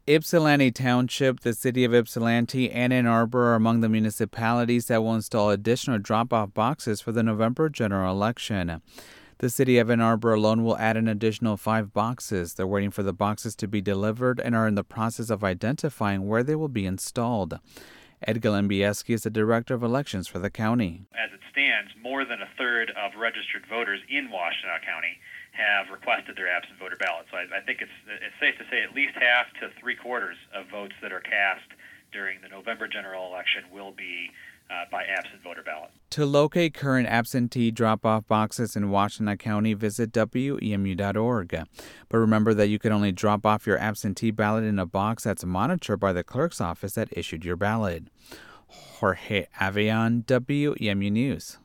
Ypsilanti Township, the city of Ypsilanti, and Ann Arbor are among the municipalities that will install additional drop-off boxes for the November general election. The city of Ann Arbor alone will add an additional 5 boxes. They're waiting for the boxes to be delivered and are in the process of identifying where they will be installed. Ed Galembieski is the director of elections for the county. As it stands, more than a third of registered voters in Washtenaw County have requested their absent voter ballot. So I think it's safe to say at least half to three-quarters of votes that are cast during the November general election will be by absent voter ballot. To locate current absentee drop-off boxes in Washtenaw County, visit WEMU.org. But remember that you can only drop off your absentee ballot in a box that's monitored by the clerk's office that issued your ballot. Jorge Avion, WEMU News.